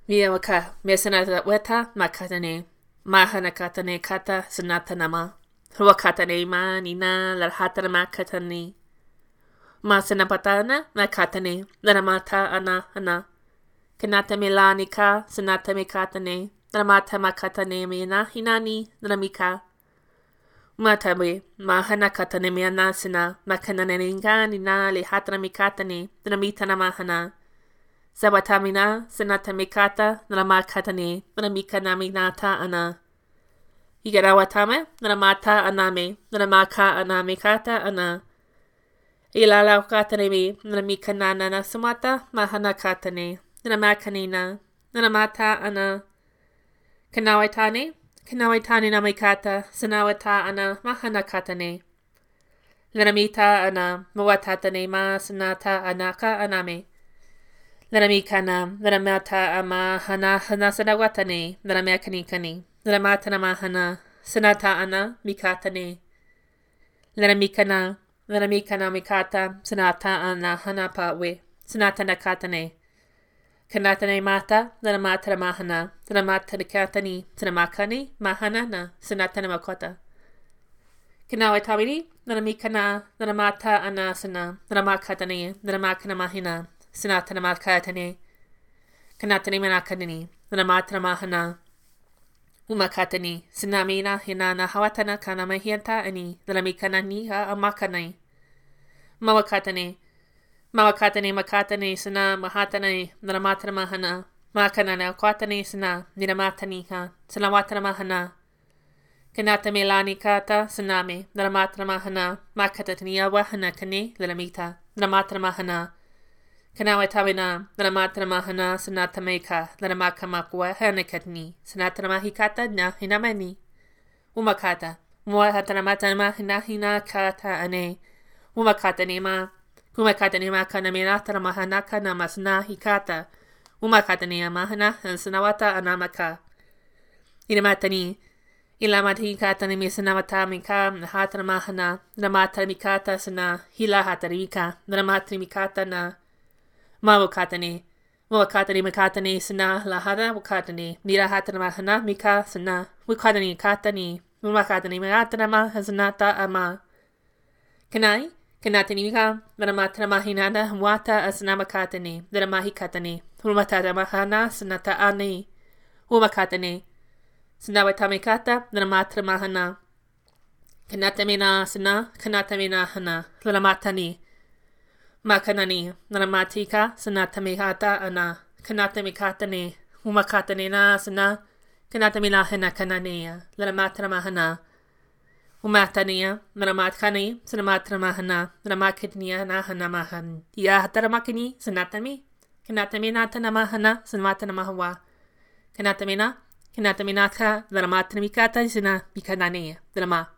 Miawaka, mesanata weta, makatane, mahanakatane kata, sanatanama, huakatane ma, nina, larhatana makatane, masanapatana, makatane, laramata ana, kanata melanika, sanata mekatane, laramata makatane mena, hinani, laramika, matabe, mahanakatane meana sina, makanananinga, nina, lehatana mikatane, lamitana mahana, Sawatamina, Sanatamikata, Naramakatane, Naramikanaminata ana. Igarawatame, Naramata aname, Naramaka anamikata ana. Ilalaukatanemi, Naramikanana Samata, Mahanakatane, Naramakanina, Naramata ana. Kanawatane, Kanawatane namikata, Sanawata ana, Mahanakatane. Naramita ana, Mawatatane ma, Sanata anaka aname. Naramikana, Naramata ama hana sanawatane, Naramakanikani, Naramatana mahana, Sanata ana, Mikatane. Naramikana, Naramikana mikata, Sanata ana hanapawe, Sanata nakatane. Kanatane mata, Naramata mahana, Naramata nakatani, Sanamakani, mahanana, Sanatana makota. Kanawatawiri, Naramikana, Naramata ana sana, Naramakatane, Naramakana mahina. Sanatana makatane, kanatani manakadani, namatana mahana, umakatani, sinamina hinana hawatana kana mahianta ani, nalamikana niha amakane, mawakatane, makatane, sana mahatane, nalamatana mahana, makanana kwatane sana, ninamataniha, sanawatana mahana, kanata melani kata, saname, nalamatana mahana, makatatania wahana kane, lalamita, nalamatana mahana, Kanawatawina, Naramatana mahana, Sanatameka, Naramakamakwa, Hanakatni, Sanatamahikata, na hinamani. Umakata, Muahatanamatama, Hinahina kata ane. Umakata nema, Umakata nema kanaminata mahanaka namasna hikata. Umakata nema mahana, Sanawata anamaka. Inamatani, Ilamati kata nimi sanamatamika, Nahatana mahana, Namatamikata sana, Hila hatarika, Namatamikata na. Mawakatane makatane sana lahada wakatane nirahatana mahana mika sana wakatane katane makatane makatana mahazanata ama kanatani mika manamatana mahinana wata asana makatane naramahikatane humatata mahana sanata ane humakatane sanawatamikata naramatana mahana kanatamina sana kanatamina hana lalamatani Makanani, Naramatika, Sanatamihata, ana, Kanatamikatane, Umakatane na sana, Kanatamina hena kananea, Laramatramahana, Umatania, Naramatkani, Sanamatramahana, Naramakitnia na hanamahan, Yahatarakini, Sanatami, Kanataminata namahana, Sanamatamahawa, Kanatamina, Kanataminaka, Laramatramikata, Sina, Mikananea, Drama.